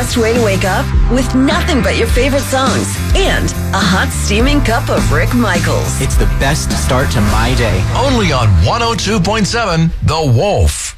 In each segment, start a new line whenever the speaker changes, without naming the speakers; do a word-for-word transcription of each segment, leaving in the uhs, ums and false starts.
best way to wake up? With nothing but your favorite songs and a hot steaming cup of Rick Michaels.
It's the best start to my day.
Only on one oh two point seven The Wolf.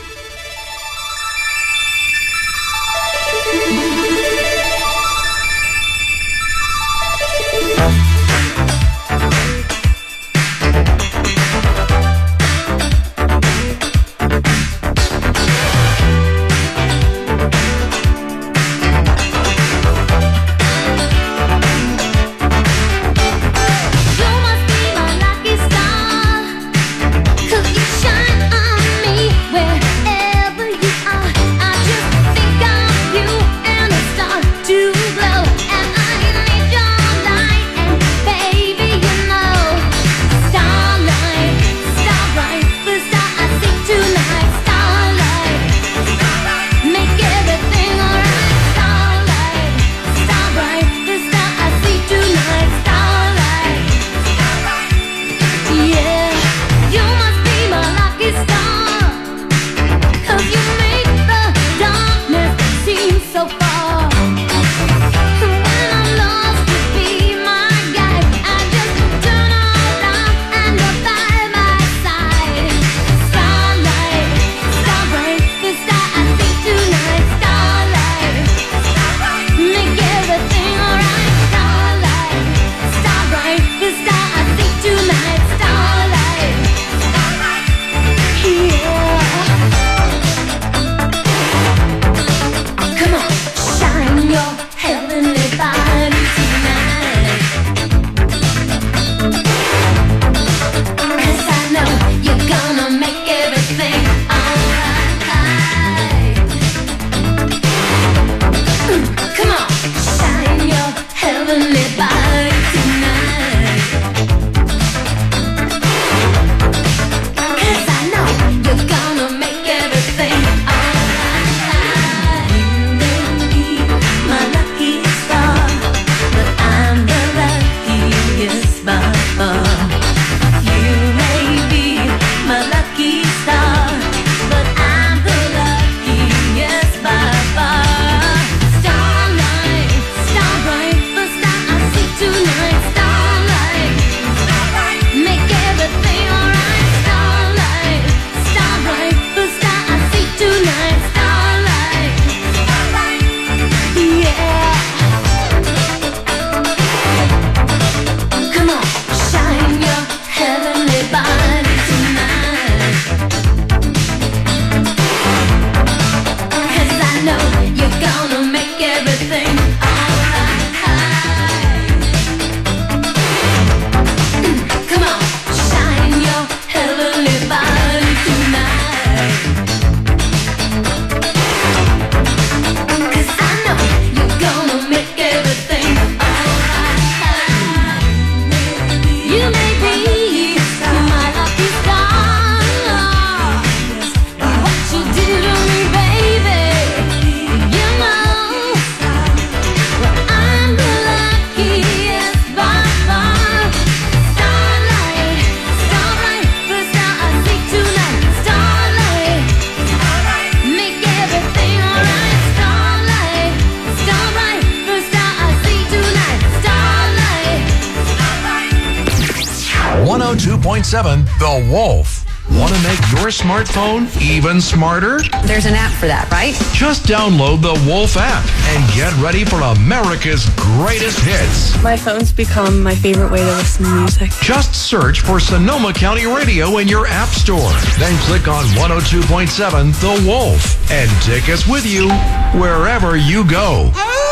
one oh two point seven The Wolf. Want to make your smartphone even smarter?
There's an app for that, right?
Just download the Wolf app and get ready for America's greatest hits.
My phone's become my favorite way to listen to music.
Just search for Sonoma County Radio in your app store. Then click on one oh two point seven The Wolf and take us with you wherever you go.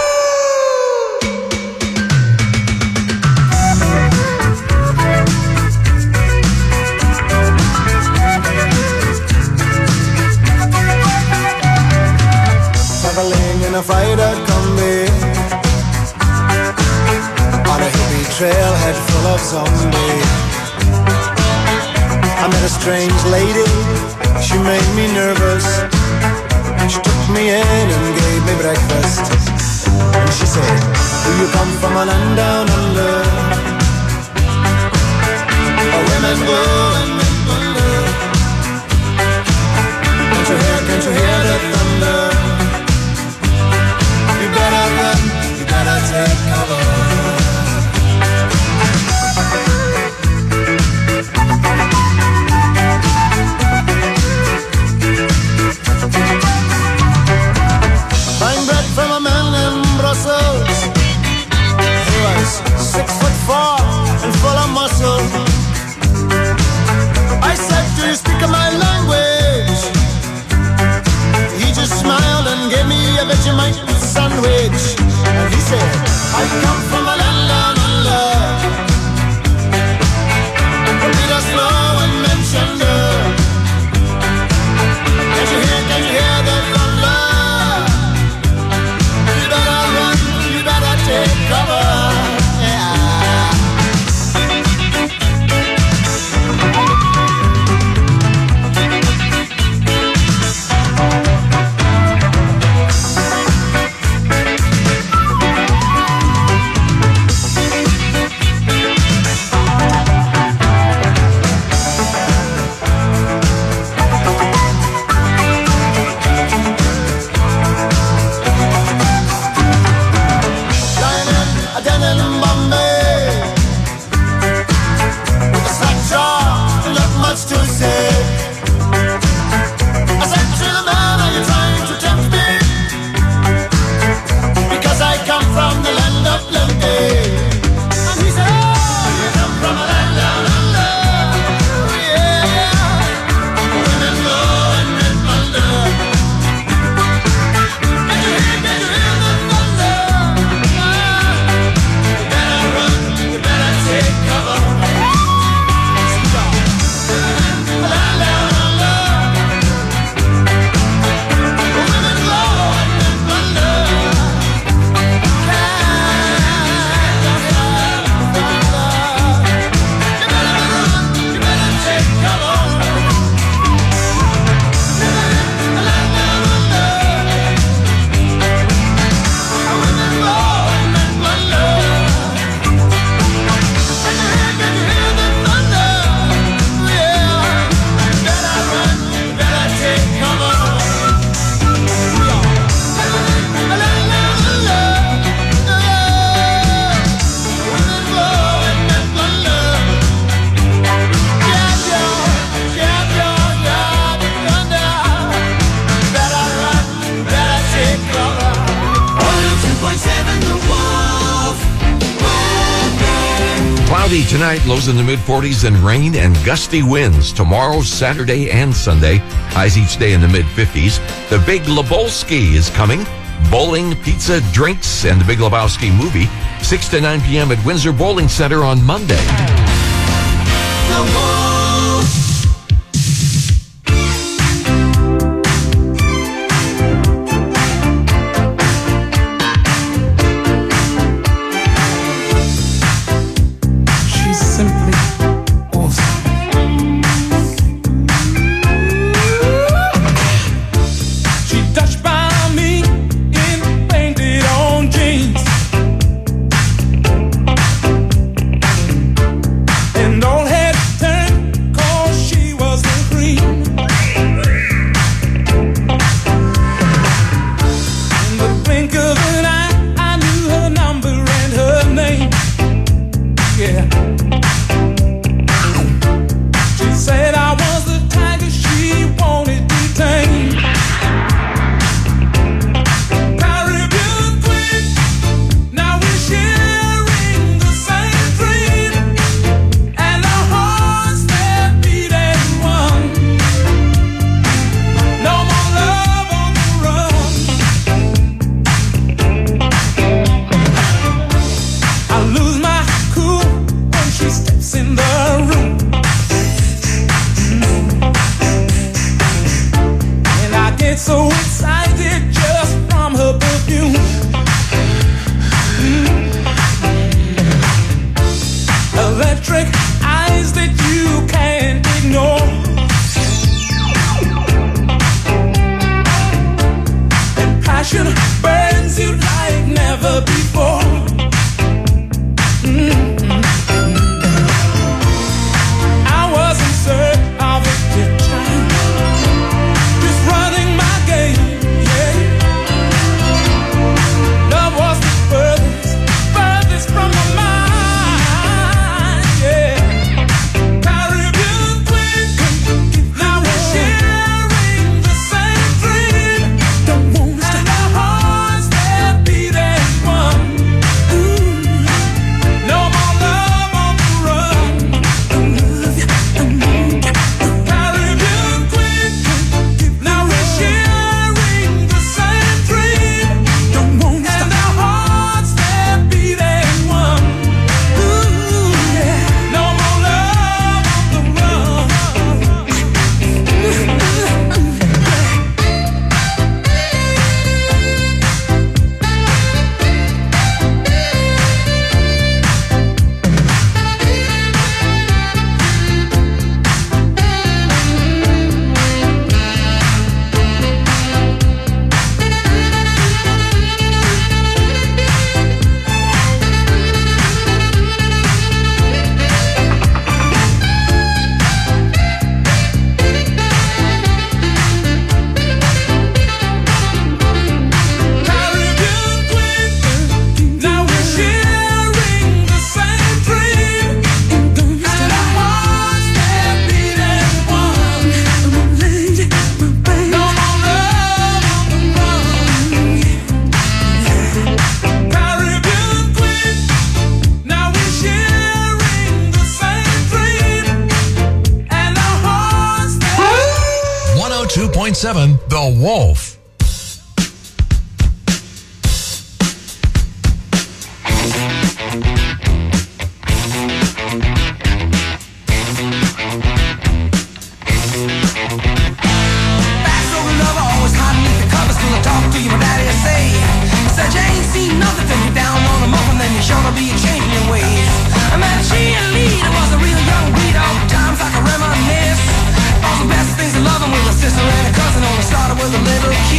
Traveling in a freighter combi on a hippie trailhead full of zombies. I met a strange lady, she made me nervous. She took me in and gave me breakfast. And she said, do you come from a land down under, where women go and men wonder? Can't you hear, can't you hear the thunder?
Cloudy tonight, lows in the mid forties, and rain and gusty winds tomorrow, Saturday, and Sunday. Highs each day in the mid fifties. The Big Lebowski is coming. Bowling, pizza, drinks, and the Big Lebowski movie. six to nine p.m. at Windsor Bowling Center on Monday. seven, The Wolf.
Sister and a cousin only started with a little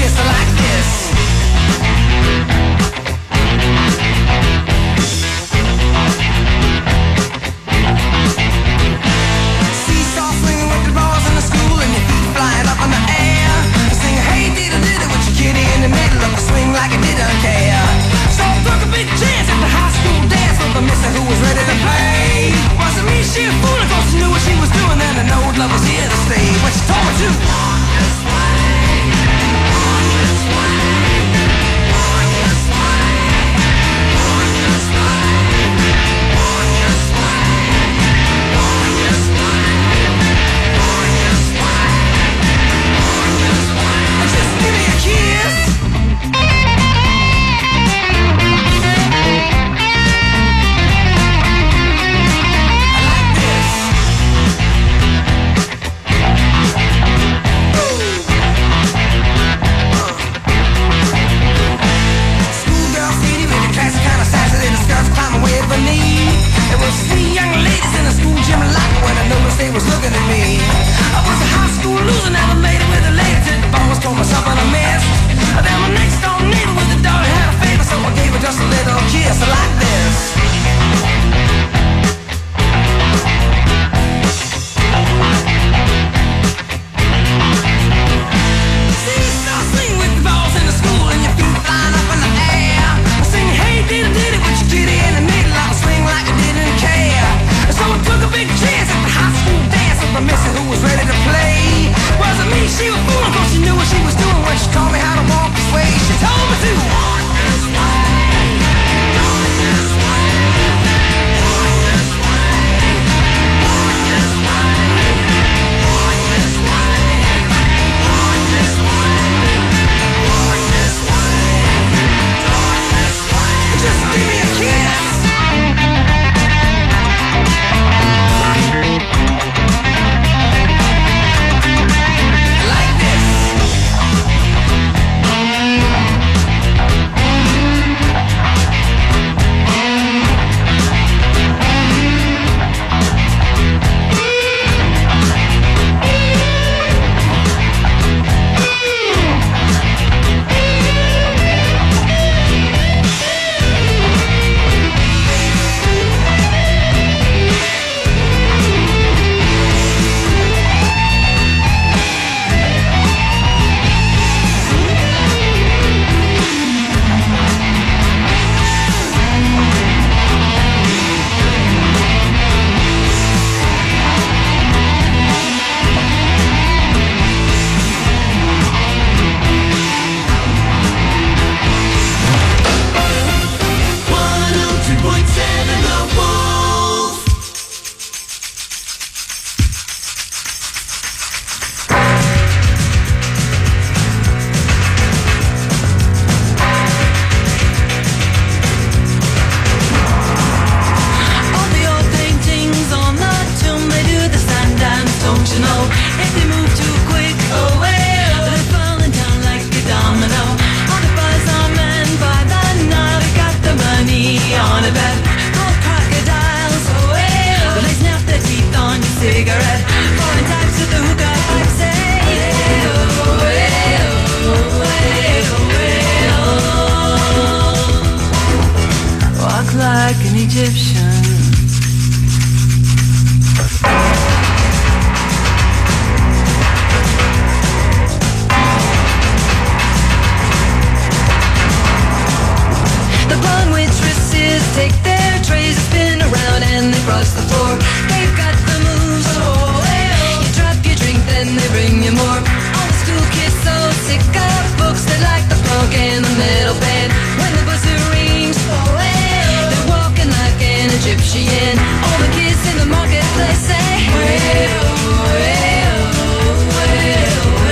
across the floor. They've got the moves, oh, hey-oh. You drop your drink, then they bring you more. All the school kids so sick of books, they like the punk and the metal band. When the buzzer rings, oh, hey-oh. They're walking like an Egyptian. All the kids in the marketplace say, hey-oh, hey-oh, hey-oh,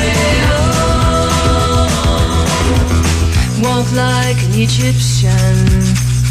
hey-oh. Walk like an Egyptian.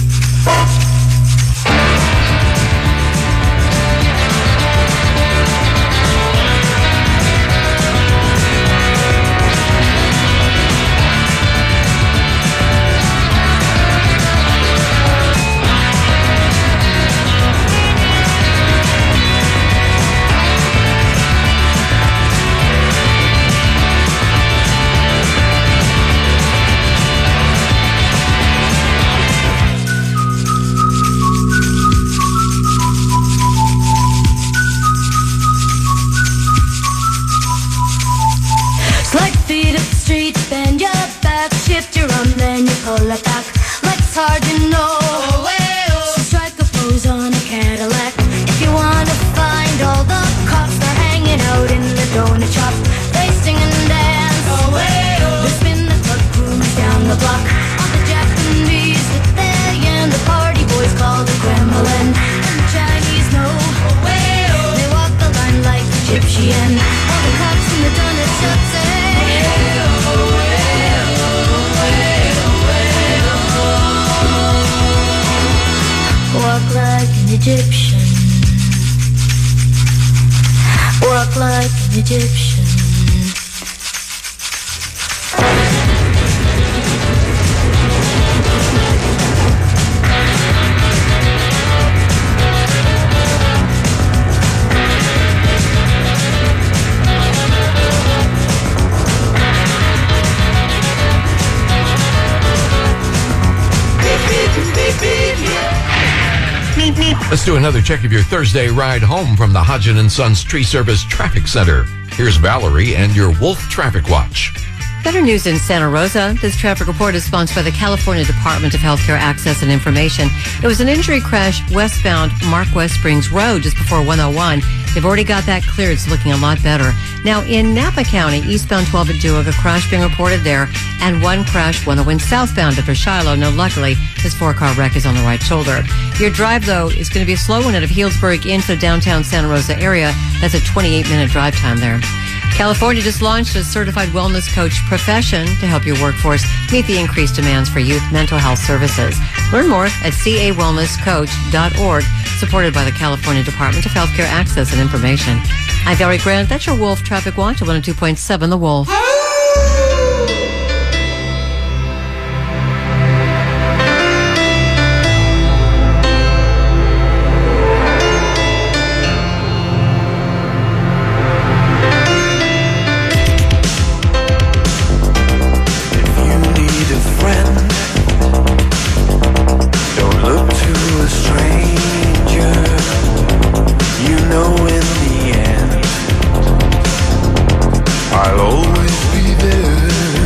Pull it back, like it's hard to know. Oh, hey, oh. So strike a pose on a Cadillac. If you wanna find all the cops, they're hanging out in the donut shop. They sing and dance. Oh, hey, oh. They spin the club grooves down the block. All the Japanese that they and the party boys call the Kremlin. And the Chinese know. Oh, hey, oh. They walk the line like Egyptian. All the cops in the donut shop say, hey, oh, hey, oh. Walk like an Egyptian. Walk like an Egyptian.
Let's do another check of your Thursday ride home from the Hodgin and Sons Tree Service Traffic Center. Here's Valerie and your Wolf Traffic Watch.
Better news in Santa Rosa. This traffic report is sponsored by the California Department of Healthcare Access and Information. It was an injury crash westbound Mark West Springs Road just before one oh one. They've already got that cleared. It's looking a lot better. Now, in Napa County, eastbound twelve at Duke, a crash being reported there, and one crash one oh one southbound after Shiloh. Now, luckily, this four-car wreck is on the right shoulder. Your drive, though, is going to be a slow one out of Healdsburg into the downtown Santa Rosa area. That's a twenty-eight minute drive time there. California just launched a certified wellness coach profession to help your workforce meet the increased demands for youth mental health services. Learn more at c a wellness coach dot org, supported by the California Department of Healthcare Access and Information. I'm Valerie Grant. That's your Wolf Traffic Watch at one oh two point seven The Wolf.
I'll always be there.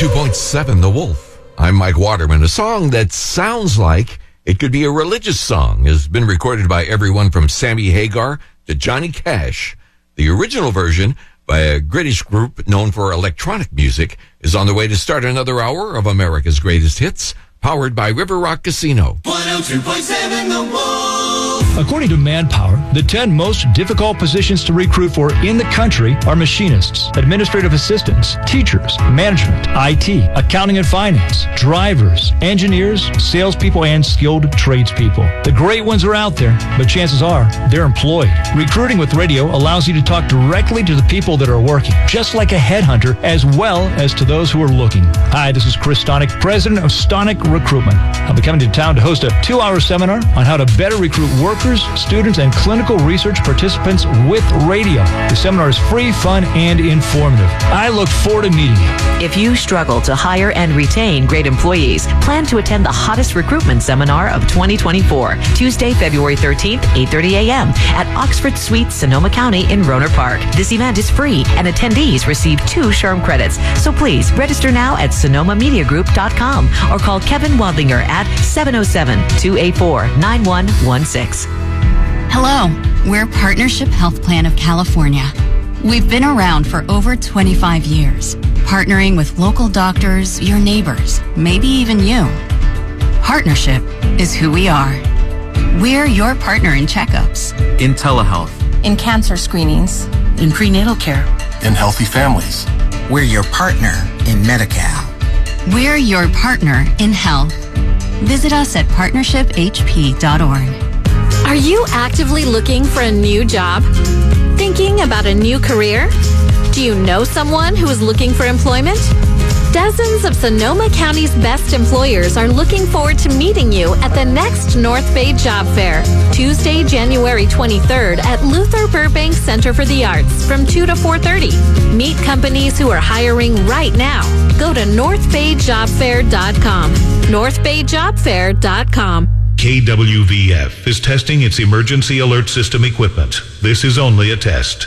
two point seven The Wolf. I'm Mike Waterman. A song that sounds like it could be a religious song has been recorded by everyone from Sammy Hagar to Johnny Cash. The original version by a British group known for electronic music is on the way to start another hour of America's Greatest Hits, powered by River Rock Casino.
one oh two point seven The Wolf.
According to Manpower, the ten most difficult positions to recruit for in the country are machinists, administrative assistants, teachers, management, I T, accounting and finance, drivers, engineers, salespeople, and skilled tradespeople. The great ones are out there, but chances are they're employed. Recruiting with radio allows you to talk directly to the people that are working, just like a headhunter, as well as to those who are looking. Hi, this is Chris Stonick, president of Stonick Recruitment. I'll be coming to town to host a two-hour seminar on how to better recruit workers, students, and clinical research participants with radio. The seminar is free, fun, and informative. I look forward to meeting you.
If you struggle to hire and retain great employees, plan to attend the hottest recruitment seminar of twenty twenty-four, Tuesday, February thirteenth, eight thirty a.m. at Oxford Suites, Sonoma County in Rohnert Park. This event is free, and attendees receive two SHRM credits. So please register now at sonoma media group dot com or call Kevin Wadlinger at seven oh seven, two eight four, nine one one six.
Hello, we're Partnership Health Plan of California. We've been around for over twenty-five years, partnering with local doctors, your neighbors, maybe even you. Partnership is who we are. We're your partner in checkups,
In telehealth.
in cancer screenings,
in prenatal care,
in healthy families.
We're your partner in Medi-Cal.
we're your partner in health. Visit us at partnership h p dot org.
Are you actively looking for a new job? Thinking about a new career? Do you know someone who is looking for employment? Dozens of Sonoma County's best employers are looking forward to meeting you at the next North Bay Job Fair, Tuesday, January twenty-third at Luther Burbank Center for the Arts from two to four thirty. Meet companies who are hiring right now. Go to north bay job fair dot com. north bay job fair dot com.
K W V F is testing its emergency alert system equipment. This is only a test.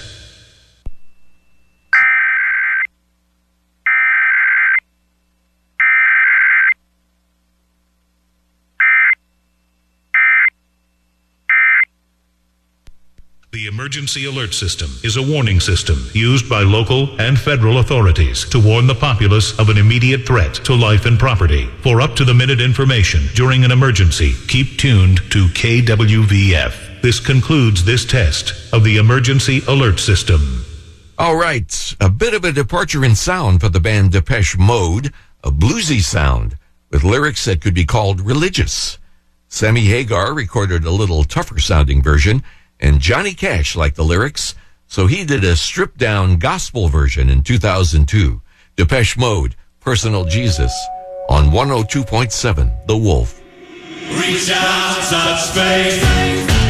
The emergency alert system is a warning system used by local and federal authorities to warn the populace of an immediate threat to life and property. For up-to-the-minute information during an emergency, keep tuned to K W V F. This concludes this test of the emergency alert system.
All right, a bit of a departure in sound for the band Depeche Mode, a bluesy sound with lyrics that could be called religious. Sammy Hagar recorded a little tougher sounding version, and Johnny Cash liked the lyrics, so he did a stripped-down gospel version in two thousand two. Depeche Mode, Personal Jesus, on one oh two point seven The Wolf.
Reach out, touch faith.